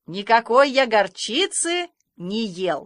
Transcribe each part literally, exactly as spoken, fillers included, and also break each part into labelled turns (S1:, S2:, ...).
S1: Никакой я горчицы не ел.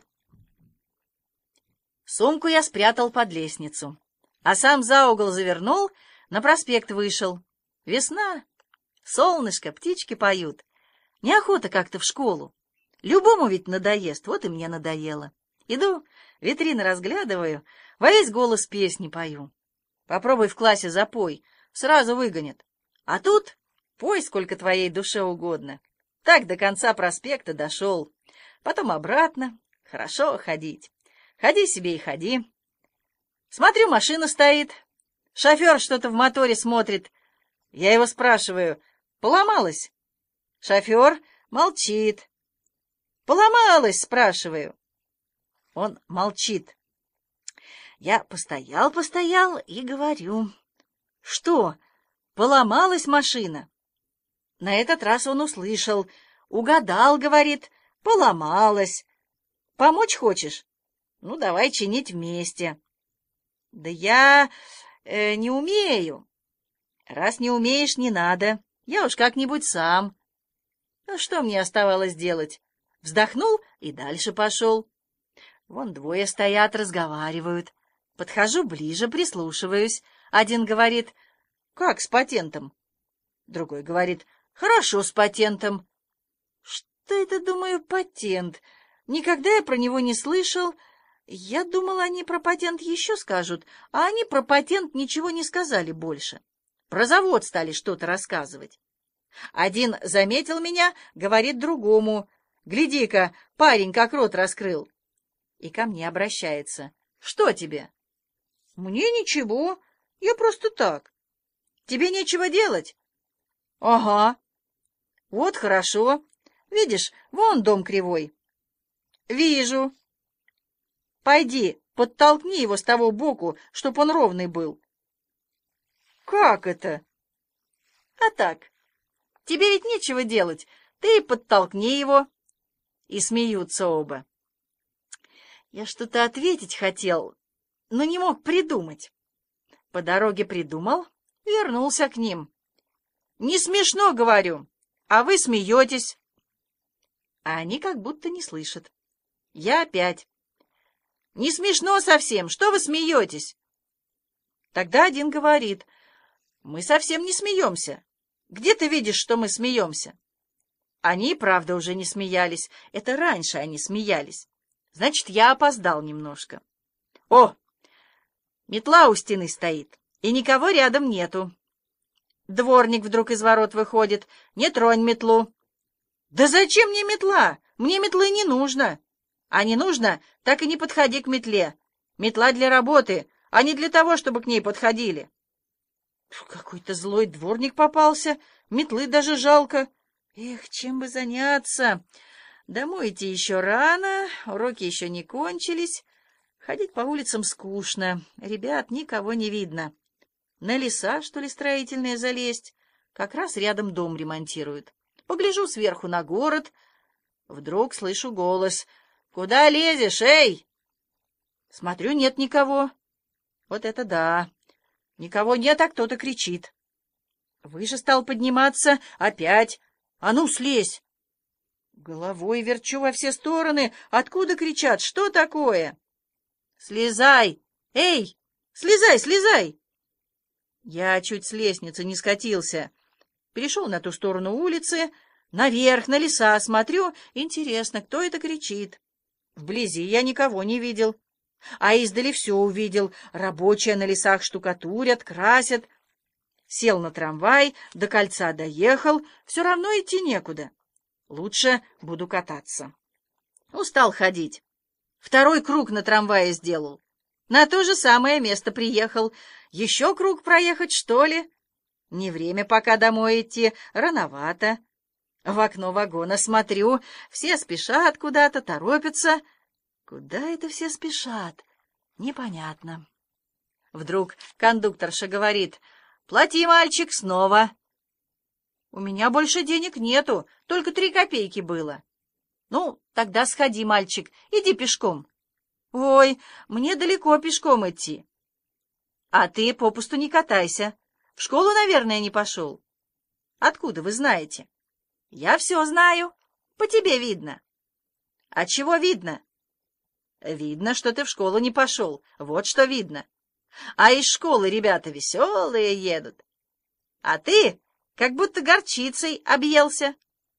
S1: Сумку я спрятал под лестницу, а сам за угол завернул, на проспект вышел. Весна, солнышко, птички поют. Неохота как-то в школу. Любому ведь надоест, вот и мне надоело. Иду, витрины разглядываю, во весь голос песни пою. Попробуй в классе запой, сразу выгонят. А тут пой, сколько твоей душе угодно. Так до конца проспекта дошел. Потом обратно. Хорошо ходить. Ходи себе и ходи. Смотрю, машина стоит. Шофер что-то в моторе смотрит. Я его спрашиваю, поломалось? Шофер молчит. Поломалось, спрашиваю. Он молчит. Я постоял-постоял и говорю. Что, поломалась машина? На этот раз он услышал. Угадал, говорит, поломалась. Помочь хочешь? Ну, давай чинить вместе. Да я э, не умею. Раз не умеешь, не надо. Я уж как-нибудь сам. Ну, что мне оставалось делать? Вздохнул и дальше пошел. Вон двое стоят, разговаривают. Подхожу ближе, прислушиваюсь. Один говорит, как с патентом? Другой говорит, хорошо с патентом. Что это, думаю, патент? Никогда я про него не слышал. Я думал, они про патент еще скажут, а они про патент ничего не сказали больше. Про завод стали что-то рассказывать. Один заметил меня, говорит другому, гляди-ка, парень как рот раскрыл. И ко мне обращается. Что тебе? Мне ничего, я просто так. Тебе нечего делать? Ага. Вот хорошо. Видишь, вон дом кривой. Вижу. Пойди, подтолкни его с того боку, чтоб он ровный был. Как это? А так. Тебе ведь нечего делать. Ты подтолкни его. И смеются оба. Я что-то ответить хотел, но не мог придумать. По дороге придумал, вернулся к ним. Не смешно, говорю, а вы смеетесь. А они как будто не слышат. Я опять. Не смешно совсем, что вы смеетесь? Тогда один говорит, мы совсем не смеемся. Где ты видишь, что мы смеемся? Они, правда, уже не смеялись. Это раньше они смеялись. Значит, я опоздал немножко. О, метла у стены стоит, и никого рядом нету. Дворник вдруг из ворот выходит. Не тронь метлу. Да зачем мне метла? Мне метлы не нужно. А не нужно, так и не подходи к метле. Метла для работы, а не для того, чтобы к ней подходили. Какой-то злой дворник попался, метлы даже жалко. Эх, чем бы заняться? Домой идти еще рано, уроки еще не кончились. Ходить по улицам скучно, ребят никого не видно. На леса, что ли, строительные залезть? Как раз рядом дом ремонтируют. Погляжу сверху на город. Вдруг слышу голос. «Куда лезешь, эй?» Смотрю, нет никого. Вот это да! Никого нет, а кто-то кричит. Выше стал подниматься. Опять. А ну, слезь! Головой верчу во все стороны. Откуда кричат? Что такое? Слезай! Эй! Слезай, слезай! Я чуть с лестницы не скатился. Перешел на ту сторону улицы, наверх, на леса смотрю. Интересно, кто это кричит? Вблизи я никого не видел. А издали все увидел. Рабочие на лесах штукатурят, красят. Сел на трамвай, до кольца доехал. Все равно идти некуда. Лучше буду кататься. Устал ходить. Второй круг на трамвае сделал. На то же самое место приехал. Еще круг проехать, что ли? Не время пока домой идти, рановато. В окно вагона смотрю, все спешат куда-то, торопятся. Куда это все спешат? Непонятно. Вдруг кондукторша говорит, «Плати, мальчик, снова». У меня больше денег нету, только три копейки было. Ну, тогда сходи, мальчик, иди пешком. Ой, мне далеко пешком идти. А ты попусту не катайся. В школу, наверное, не пошел. Откуда вы знаете? Я все знаю. По тебе видно. А чего видно? Видно, что ты в школу не пошел. Вот что видно. А из школы ребята веселые едут. А ты как будто горчицей объелся.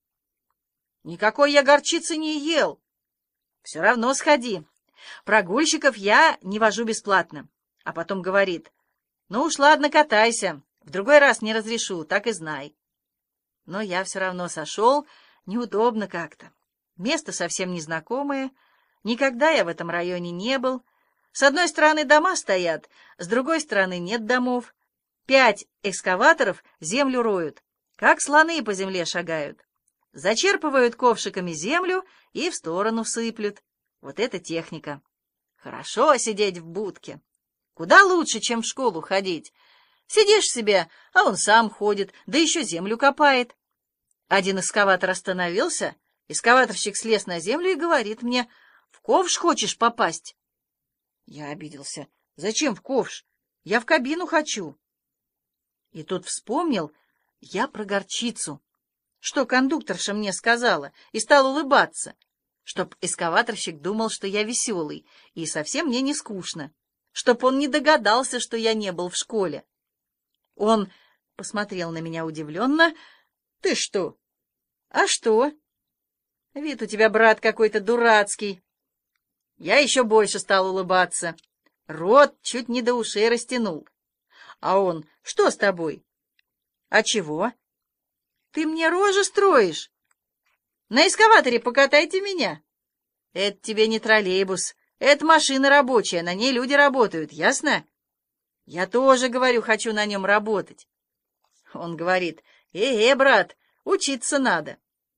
S1: Никакой я горчицы не ел. Все равно сходи. Прогульщиков я не вожу бесплатно. А потом говорит: ну уж ладно, катайся. В другой раз не разрешу, так и знай. Но я все равно сошел. Неудобно как-то. Место совсем незнакомое. Никогда я в этом районе не был. С одной стороны дома стоят, с другой стороны нет домов. Пять экскаваторов землю роют, как слоны по земле шагают. Зачерпывают ковшиками землю и в сторону сыплют. Вот это техника. Хорошо сидеть в будке. Куда лучше, чем в школу ходить. Сидишь себе, а он сам ходит, да еще землю копает. Один экскаватор остановился, экскаваторщик слез на землю и говорит мне: в ковш хочешь попасть? Я обиделся. Зачем в ковш? Я в кабину хочу. И тут вспомнил я про горчицу, что кондукторша мне сказала, и стал улыбаться, чтоб экскаваторщик думал, что я веселый, и совсем мне не скучно, чтоб он не догадался, что я не был в школе. Он посмотрел на меня удивленно. Ты что? А что? Вид у тебя, брат, какой-то дурацкий. Я еще больше стал улыбаться. Рот чуть не до ушей растянул. А он: что с тобой? А чего? Ты мне рожи строишь? На эскаваторе покатайте меня. Это тебе не троллейбус, это машина рабочая, на ней люди работают, ясно? Я тоже, говорю, хочу на нем работать. Он говорит: э-э, брат, учиться надо.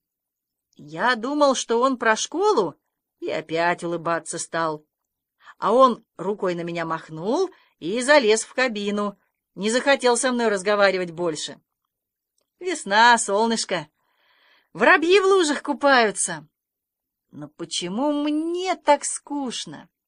S1: Я думал, что он про школу, и опять улыбаться стал. А он рукой на меня махнул и залез в кабину, не захотел со мной разговаривать больше. Весна, солнышко, воробьи в лужах купаются. Но почему мне так скучно?